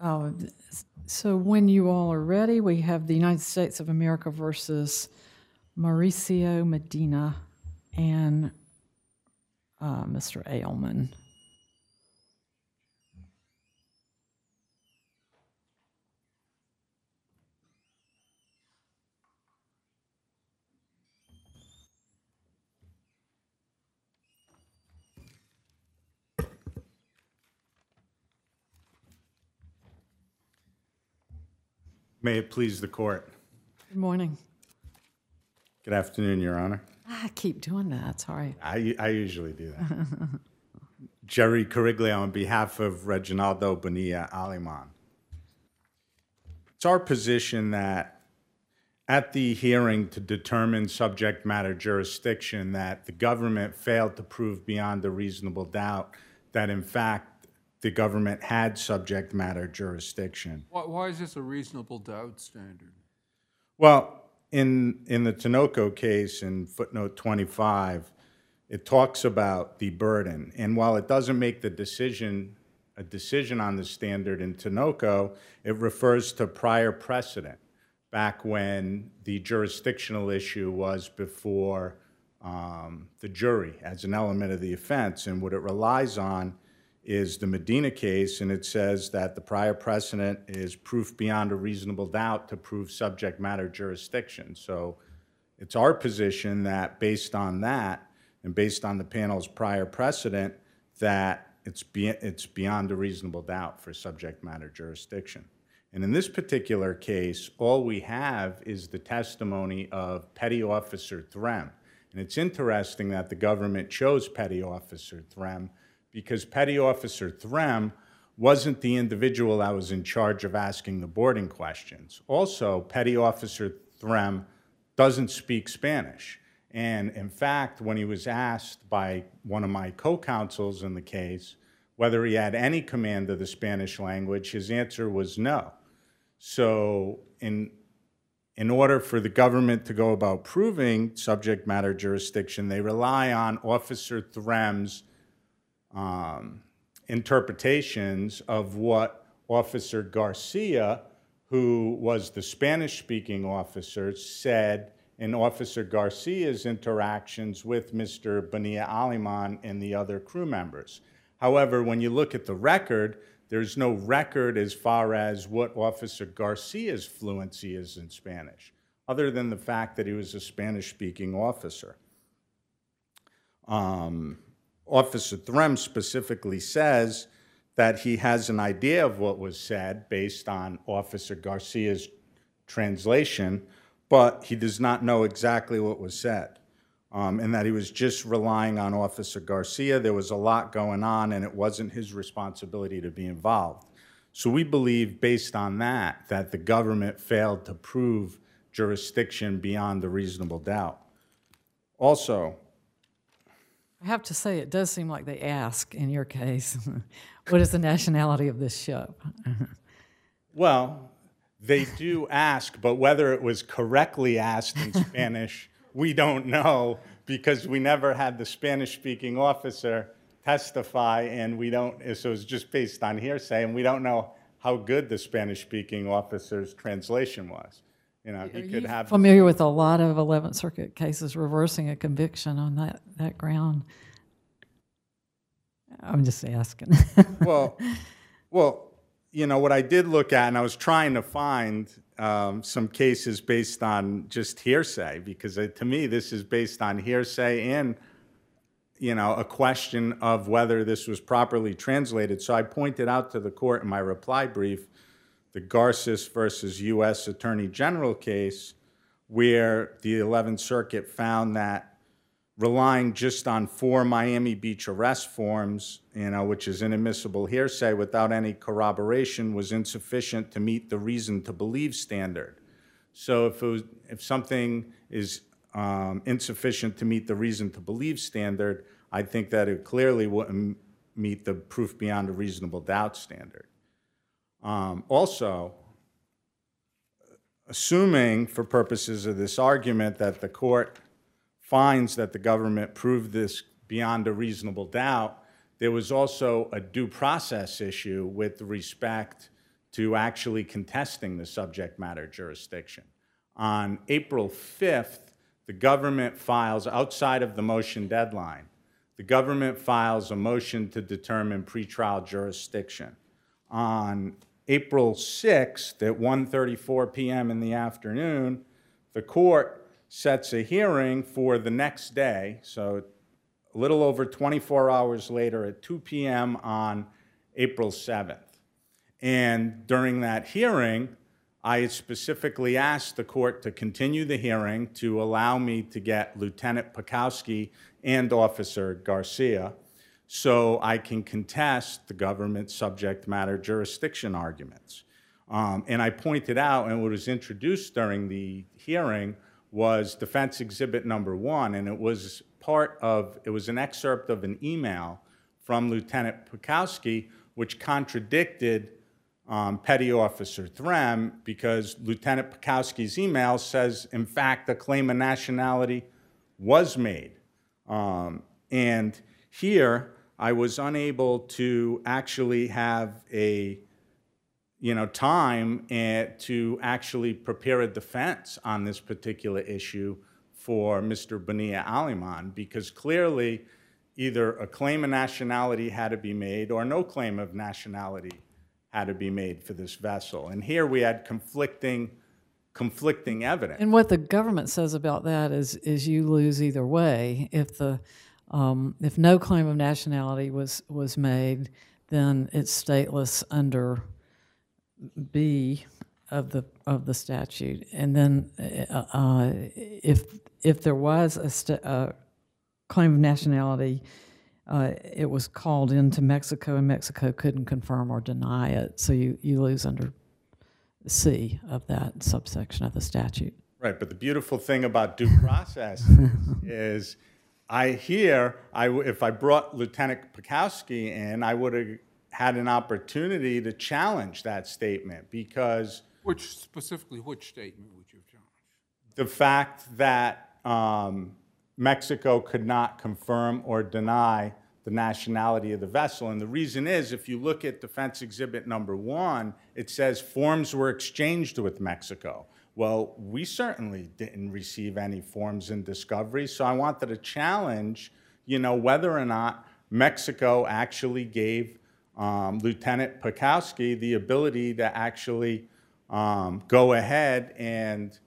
Oh, so when you all are ready, we have the United States of America versus Mauricio Medina and Mr. Ailman. May it please the court. Good morning. Good afternoon, Your Honor. I keep doing that, sorry. I usually do that. Jerry Cariglio on behalf of Reginaldo Bonilla Aliman. It's our position that at the hearing to determine subject matter jurisdiction that the government failed to prove beyond a reasonable doubt that in fact the government had subject matter jurisdiction. Why is this a reasonable doubt standard? Well, in the Tinoco case in footnote 25, it talks about the burden. And while it doesn't make a decision on the standard in Tinoco, it refers to prior precedent back when the jurisdictional issue was before the jury as an element of the offense. And what it relies on is the Medina case, and it says that the prior precedent is proof beyond a reasonable doubt to prove subject matter jurisdiction. So it's our position that based on that, and based on the panel's prior precedent, that it's beyond a reasonable doubt for subject matter jurisdiction. And in this particular case, all we have is the testimony of Petty Officer Threm. And it's interesting that the government chose Petty Officer Threm because Petty Officer Threm wasn't the individual that was in charge of asking the boarding questions. Also, Petty Officer Threm doesn't speak Spanish. And in fact, when he was asked by one of my co-counsels in the case whether he had any command of the Spanish language, his answer was no. So in order for the government to go about proving subject matter jurisdiction, they rely on Officer Threm's interpretations of what Officer Garcia, who was the Spanish-speaking officer, said in Officer Garcia's interactions with Mr. Bonilla Aliman and the other crew members. However, when you look at the record, there's no record as far as what Officer Garcia's fluency is in Spanish, other than the fact that he was a Spanish-speaking officer. Officer Threm specifically says that he has an idea of what was said based on Officer Garcia's translation, but he does not know exactly what was said, and that he was just relying on Officer Garcia. There was a lot going on, and it wasn't his responsibility to be involved. So we believe, based on that, that the government failed to prove jurisdiction beyond a reasonable doubt. Also, I have to say, it does seem like they ask in your case, what is the nationality of this ship? well, they do ask, but whether it was correctly asked in Spanish, we don't know, because we never had the Spanish-speaking officer testify, and we don't, so it's just based on hearsay, and we don't know how good the Spanish-speaking officer's translation was. You know, he could have. Familiar with a lot of 11th Circuit cases reversing a conviction on that ground? I'm just asking. well, you know, what I did look at, and I was trying to find some cases based on just hearsay, because to me, this is based on hearsay and, you know, a question of whether this was properly translated. So I pointed out to the court in my reply brief the Garces versus U.S. Attorney General case, where the 11th Circuit found that relying just on 4 Miami Beach arrest forms, you know, which is inadmissible hearsay without any corroboration, was insufficient to meet the reason to believe standard. So if something is insufficient to meet the reason to believe standard, I think that it clearly wouldn't meet the proof beyond a reasonable doubt standard. Also, assuming for purposes of this argument that the court finds that the government proved this beyond a reasonable doubt, there was also a due process issue with respect to actually contesting the subject matter jurisdiction. On April 5th, the government files, outside of the motion deadline, the government files a motion to determine pretrial jurisdiction. On April 6th at 1:34 p.m. in the afternoon, the court sets a hearing for the next day, so a little over 24 hours later at 2 p.m. on April 7th. And during that hearing, I specifically asked the court to continue the hearing to allow me to get Lieutenant Pekowski and Officer Garcia so I can contest the government's subject matter jurisdiction arguments. And I pointed out, and what was introduced during the hearing was Defense Exhibit Number 1, and it was an excerpt of an email from Lieutenant Pekowski, which contradicted Petty Officer Threm, because Lieutenant Pekowski's email says, in fact, a claim of nationality was made. And here, I was unable to actually have time to actually prepare a defense on this particular issue for Mr. Bonilla Aliman, because clearly either a claim of nationality had to be made or no claim of nationality had to be made for this vessel. And here we had conflicting evidence. And what the government says about that is you lose either way. If no claim of nationality was made, then it's stateless under B of the statute. And then if there was a claim of nationality, it was called into Mexico, and Mexico couldn't confirm or deny it. So you lose under C of that subsection of the statute. Right, but the beautiful thing about due process is if I brought Lieutenant Pekowski in, I would have had an opportunity to challenge that statement, because Which statement would you have challenged? the fact that Mexico could not confirm or deny the nationality of the vessel. And the reason is, if you look at Defense Exhibit Number 1, it says forms were exchanged with Mexico. Well, we certainly didn't receive any forms in discovery, so I wanted to challenge, whether or not Mexico actually gave Lieutenant Pekowski the ability to actually go ahead and,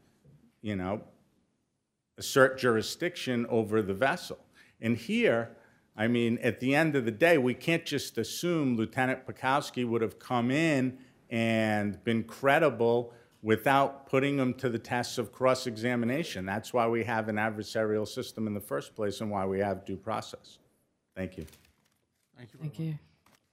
assert jurisdiction over the vessel. And here, at the end of the day, we can't just assume Lieutenant Pekowski would have come in and been credible without putting him to the tests of cross-examination. That's why we have an adversarial system in the first place and why we have due process. Thank you. Thank you. Thank you.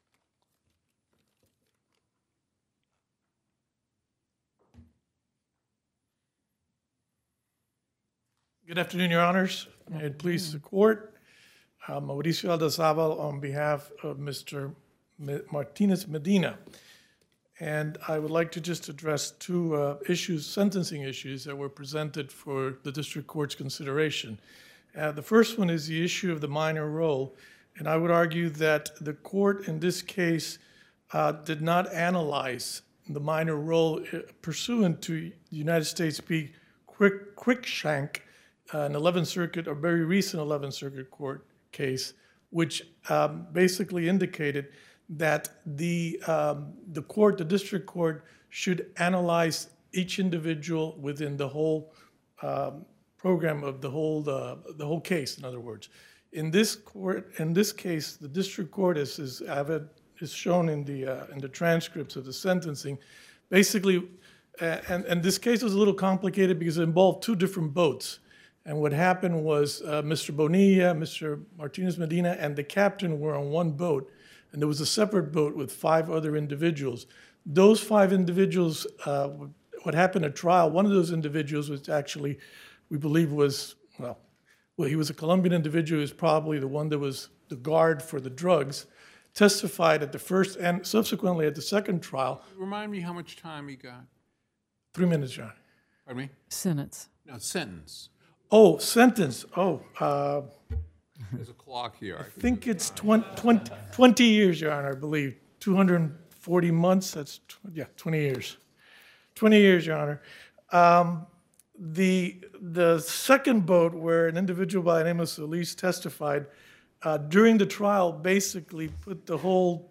Good afternoon, Your Honors. May it please the court. Mauricio Aldazabal on behalf of Mr. Martinez Medina. And I would like to just address two sentencing issues that were presented for the district court's consideration. The first one is the issue of the minor role. And I would argue that the court in this case did not analyze the minor role pursuant to United States v. Quickshank, an 11th Circuit, a very recent 11th Circuit court case, which basically indicated that the district court should analyze each individual within the whole program of the whole case. In other words, in this case, the district court is shown in the transcripts of the sentencing. Basically, and this case was a little complicated because it involved two different boats. And what happened was Mr. Bonilla, Mr. Martinez Medina, and the captain were on one boat, and there was a separate boat with 5 other individuals. Those 5 individuals, what happened at trial, one of those individuals was actually, we believe was, he was a Colombian individual, he was probably the one that was the guard for the drugs, testified at the first and subsequently at the second trial. Remind me how much time he got. 3 minutes, John. Pardon me? Sentence. No, sentence. Oh, sentence. There's a clock here. I think it's 20 years, Your Honor, I believe. 204 40 months, that's, 20 years. 20 years, Your Honor. The second boat where an individual by the name of Solis testified, during the trial basically put the whole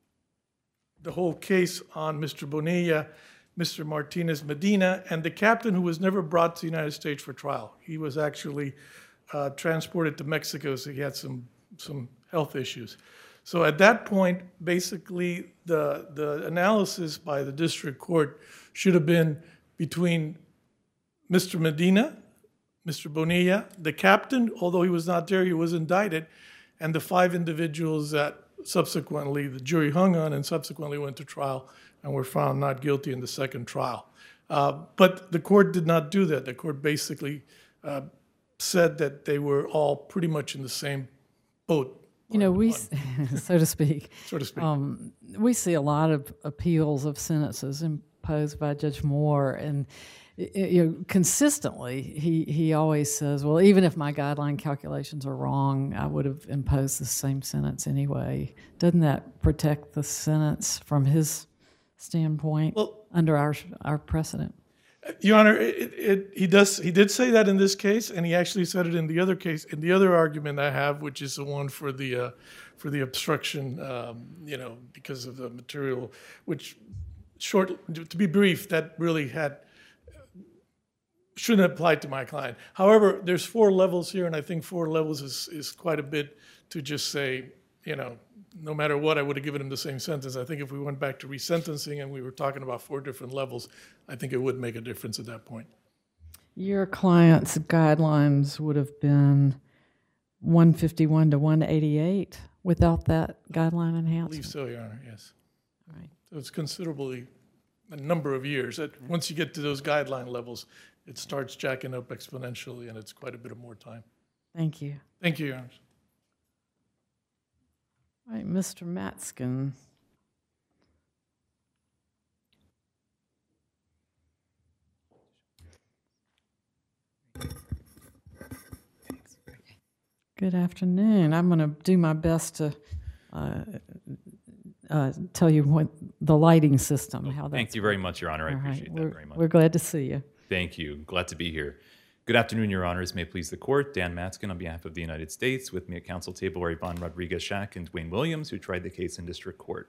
case on Mr. Bonilla, Mr. Martinez Medina, and the captain who was never brought to the United States for trial. He was actually transported to Mexico, so he had some health issues. So at that point, basically, the analysis by the district court should have been between Mr. Medina, Mr. Bonilla, the captain, although he was not there, he was indicted, and the 5 individuals that subsequently the jury hung on and subsequently went to trial and were found not guilty in the second trial. But the court did not do that. The court basically said that they were all pretty much in the same boat. You know, we, so to speak, we see a lot of appeals of sentences imposed by Judge Moore, and consistently he always says, well, even if my guideline calculations are wrong, I would have imposed the same sentence anyway. Doesn't that protect the sentence from his standpoint under our precedent? Your Honor, he did say that in this case, and he actually said it in the other case, in the other argument I have, which is the one for the obstruction, because of the material, which to be brief, that really shouldn't apply to my client. However, there's 4 levels here, and I think 4 levels is quite a bit to just say, no matter what, I would have given him the same sentence. I think if we went back to resentencing and we were talking about 4 different levels, I think it would make a difference at that point. Your client's guidelines would have been 151 to 188 without that guideline enhancement? I believe so, Your Honor, yes. All right. So it's considerably a number of years. Once you get to those guideline levels, it starts jacking up exponentially, and it's quite a bit of more time. Thank you. Thank you, Your Honor. All right, Mr. Matzkin. Good afternoon. I'm going to do my best to tell you what the lighting system, how that's... Thank you very much, Your Honor. I appreciate that very much. We're glad to see you. Thank you. Glad to be here. Good afternoon, Your Honors. May it please the Court. Dan Matzkin on behalf of the United States. With me at counsel table are Yvonne Rodriguez-Shack and Dwayne Williams, who tried the case in district court.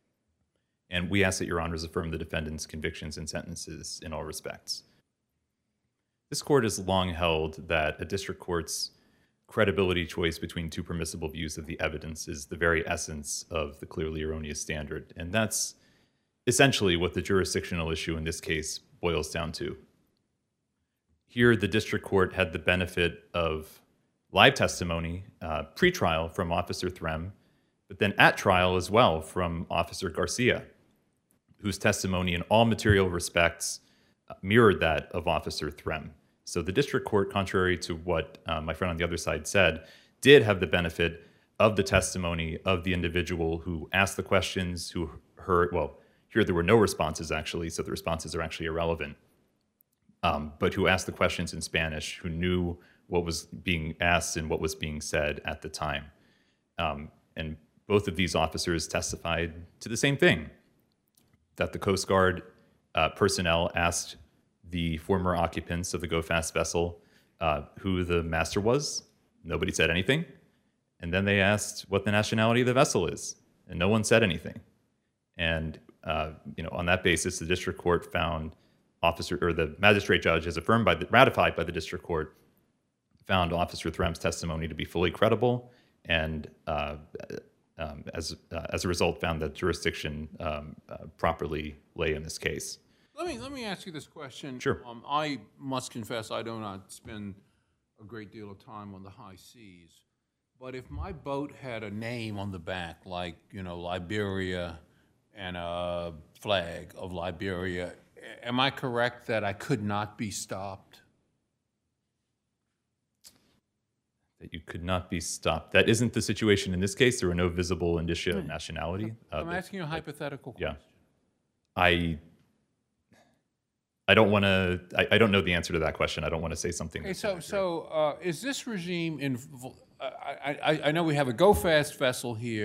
And we ask that Your Honors affirm the defendant's convictions and sentences in all respects. This court has long held that a district court's credibility choice between 2 permissible views of the evidence is the very essence of the clearly erroneous standard. And that's essentially what the jurisdictional issue in this case boils down to. Here, the district court had the benefit of live testimony, pre-trial from Officer Threm, but then at trial as well from Officer Garcia, whose testimony in all material respects mirrored that of Officer Threm. So the district court, contrary to what my friend on the other side said, did have the benefit of the testimony of the individual who asked the questions, who heard, well, here there were no responses actually, so the responses are actually irrelevant. But who asked the questions in Spanish, who knew what was being asked and what was being said at the time. And both of these officers testified to the same thing, that the Coast Guard personnel asked the former occupants of the Go Fast vessel who the master was. Nobody said anything. And then they asked what the nationality of the vessel is, and no one said anything. And on that basis, the district court found the magistrate judge, as ratified by the district court, found Officer Threm's testimony to be fully credible, and as a result, found that jurisdiction properly lay in this case. Let me ask you this question. Sure. I must confess I do not spend a great deal of time on the high seas, but if my boat had a name on the back, like Liberia, and a flag of Liberia, am I correct that I could not be stopped? That you could not be stopped. That isn't the situation in this case. There were no visible indicia of nationality. I'm asking you a hypothetical question. Yeah. I don't want to. I don't know the answer to that question. I don't want to say something. Okay, so is this regime in? I know we have a Go Fast vessel here,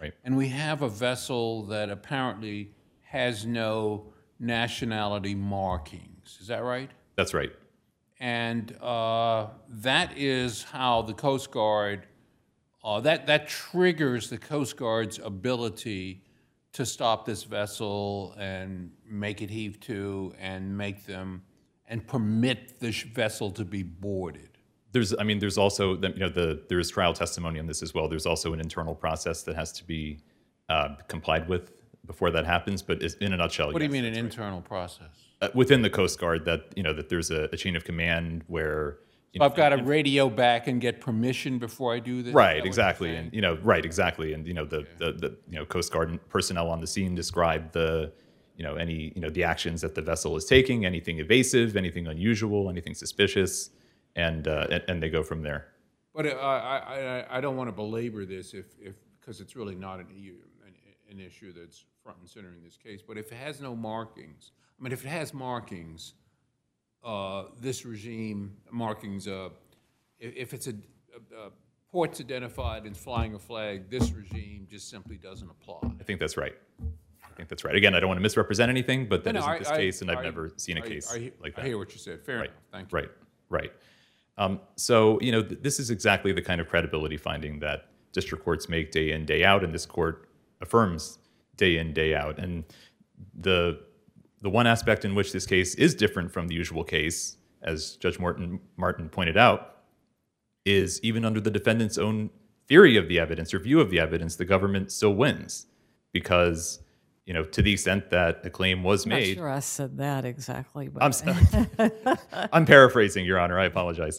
Right. And we have a vessel that apparently has no nationality markings. Is that right? That's right. And that is how the Coast Guard, that triggers the Coast Guard's ability to stop this vessel and make it heave to and and permit this vessel to be boarded. There's also, there is trial testimony on this as well. There's also an internal process that has to be complied with before that happens. But in a nutshell, What do you mean an internal process? Within the Coast Guard, that there's a chain of command where I've got to radio back and get permission before I do this. right, exactly, and exactly, and the Coast Guard personnel on the scene describe the actions that the vessel is taking, anything evasive, anything unusual, anything suspicious, and they go from there. But I don't want to belabor this because it's really not an issue that's front and center in this case. But if it has no markings, if it has markings, this regime markings, if it's a port's identified and flying a flag, this regime just simply doesn't apply. I think that's right. Again, I don't want to misrepresent anything, but that isn't this case, and I've never seen a case like that. I hear what you said. Fair enough. Thank you. Right. So, this is exactly the kind of credibility finding that district courts make day in, day out, and this court affirms day in, day out. And the one aspect in which this case is different from the usual case, as Judge Martin pointed out, is even under the defendant's own theory of the evidence or view of the evidence, the government still wins because, to the extent that a claim was made. I'm not sure I said that exactly. But I'm paraphrasing, Your Honor. I apologize.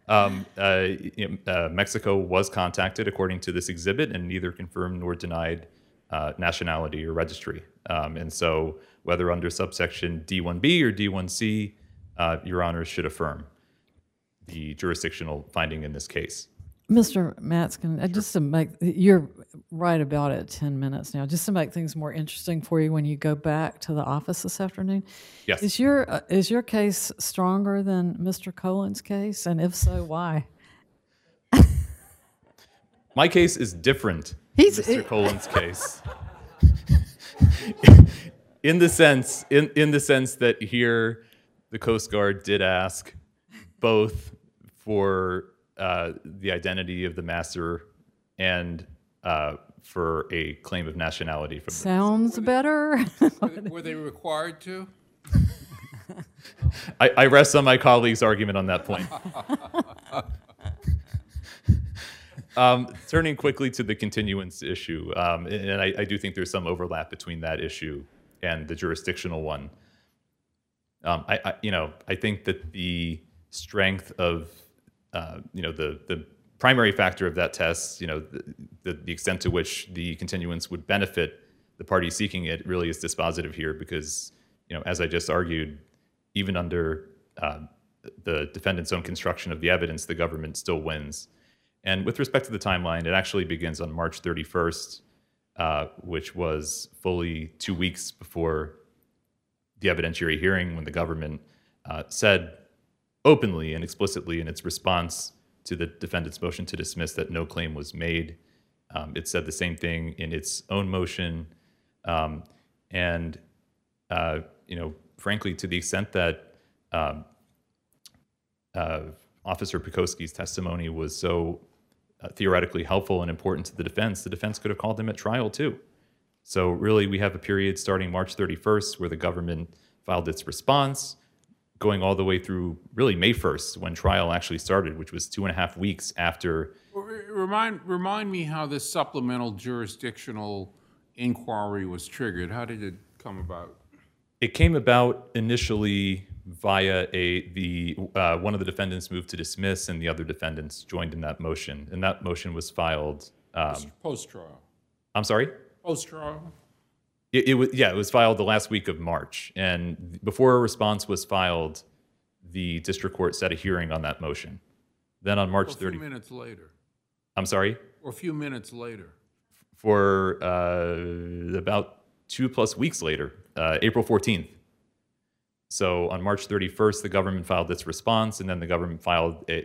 Mexico was contacted according to this exhibit and neither confirmed nor denied nationality or registry. And so whether under subsection D1B or D1C, Your Honor should affirm the jurisdictional finding in this case. Mr. Matzkin, just to make, you're right about it, 10 minutes now, just to make things more interesting for you when you go back to the office this afternoon. Yes. Is your case stronger than Mr. Colan's case? And if so, why? My case is different than Mr. Colan's case. in the sense that here the Coast Guard did ask both for the identity of the master and for a claim of nationality. From Sounds better. Were they required to? I rest on my colleague's argument on that point. Turning quickly to the continuance issue, and I do think there's some overlap between that issue and the jurisdictional one. I think that the strength of the primary factor of that test, the extent to which the continuance would benefit the party seeking it really is dispositive here because, as I just argued, even under the defendant's own construction of the evidence, the government still wins. And with respect to the timeline, it actually begins on March 31st, which was fully 2 weeks before the evidentiary hearing when the government said openly and explicitly in its response to the defendant's motion to dismiss that no claim was made. It said the same thing in its own motion. Frankly, to the extent that Officer Pekoski's testimony was so theoretically helpful and important to the defense could have called him at trial too. So really, we have a period starting March 31st where the government filed its response, going all the way through really May 1st when trial actually started, which was 2.5 weeks after. Remind me how this supplemental jurisdictional inquiry was triggered. How did it come about? It came about initially via one of the defendants moved to dismiss, and the other defendants joined in that motion. And that motion was filed Post-trial. I'm sorry? Post-trial. It was filed the last week of March, and before a response was filed, the district court set a hearing on that motion. Then on March 30th. A few minutes later. I'm sorry? Or a few minutes later. For about 2+ weeks later, April 14th. So on March 31st, the government filed its response, and then the government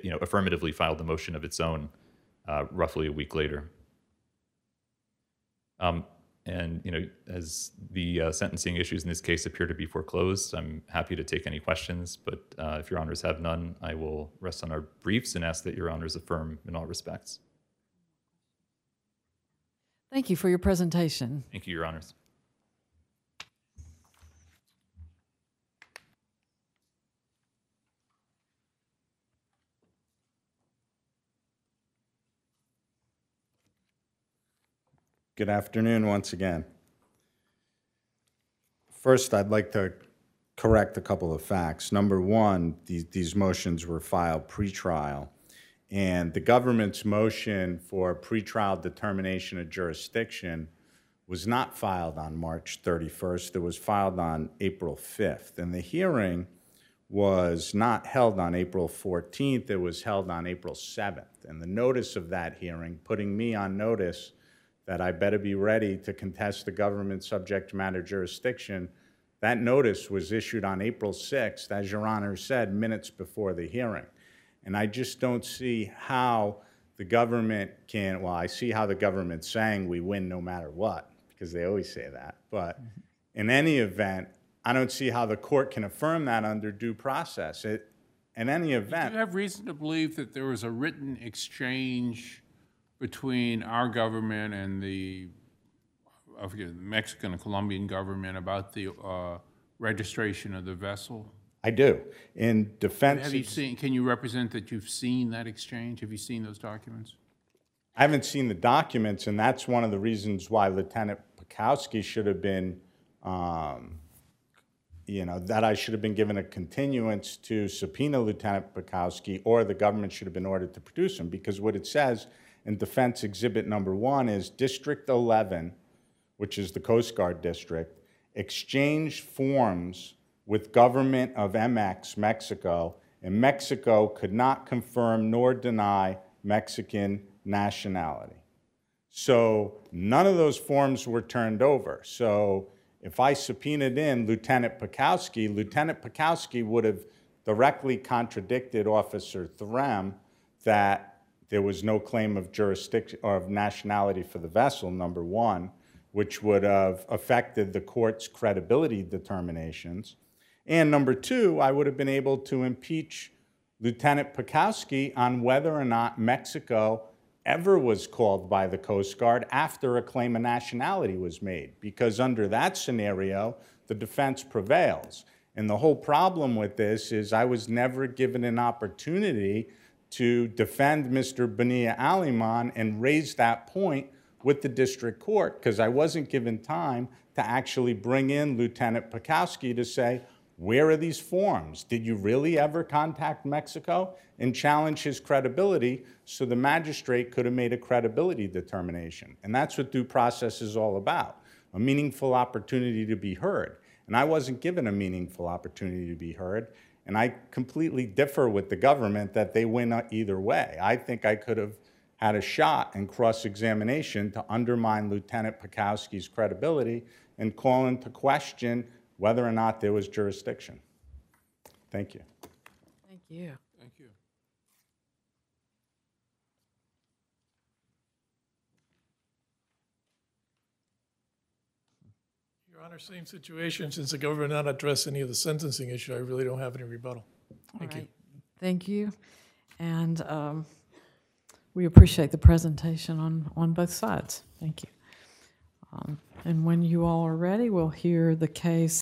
affirmatively filed the motion of its own roughly a week later. And, as the sentencing issues in this case appear to be foreclosed, I'm happy to take any questions, but if Your Honors have none, I will rest on our briefs and ask that Your Honors affirm in all respects. Thank you for your presentation. Thank you, Your Honors. Good afternoon once again. First, I'd like to correct a couple of facts. Number one, these motions were filed pre-trial, and the government's motion for pre-trial determination of jurisdiction was not filed on March 31st. It was filed on April 5th, and the hearing was not held on April 14th. It was held on April 7th, and the notice of that hearing, putting me on notice that I better be ready to contest the government's subject matter jurisdiction. That notice was issued on April 6th, as Your Honor said, minutes before the hearing. And I just don't see how the government can, well, I see how the government's saying we win no matter what, because they always say that. But in any event, I don't see how the court can affirm that under due process. In any event— Do you have reason to believe that there was a written exchange between our government and the Mexican and Colombian government about the registration of the vessel? I do. In defense— Have you seen, can you represent that you've seen that exchange? Have you seen those documents? I haven't seen the documents, and that's one of the reasons why Lieutenant Pekowski should have been, that I should have been given a continuance to subpoena Lieutenant Pekowski, or the government should have been ordered to produce him, because what it says in Defense Exhibit Number 1 is District 11, which is the Coast Guard district, exchanged forms with government of MX, Mexico, and Mexico could not confirm nor deny Mexican nationality. So none of those forms were turned over. So if I subpoenaed in Lieutenant Pekowski would have directly contradicted Officer Threm that there was no claim of jurisdiction or of nationality for the vessel, number one, which would have affected the court's credibility determinations. And number two, I would have been able to impeach Lieutenant Pekowski on whether or not Mexico ever was called by the Coast Guard after a claim of nationality was made, because under that scenario, the defense prevails. And the whole problem with this is I was never given an opportunity to defend Mr. Bonilla Aliman and raise that point with the district court, because I wasn't given time to actually bring in Lieutenant Pekowski to say, where are these forms? Did you really ever contact Mexico? And challenge his credibility so the magistrate could have made a credibility determination. And that's what due process is all about, a meaningful opportunity to be heard. And I wasn't given a meaningful opportunity to be heard. And I completely differ with the government that they win either way. I think I could have had a shot in cross-examination to undermine Lieutenant Pekowski's credibility and call into question whether or not there was jurisdiction. Thank you. Thank you. Thank you. Your Honor, same situation. Since the government did not address any of the sentencing issue, I really don't have any rebuttal. Thank you. Thank you. And we appreciate the presentation on both sides. Thank you. And when you all are ready, we'll hear the case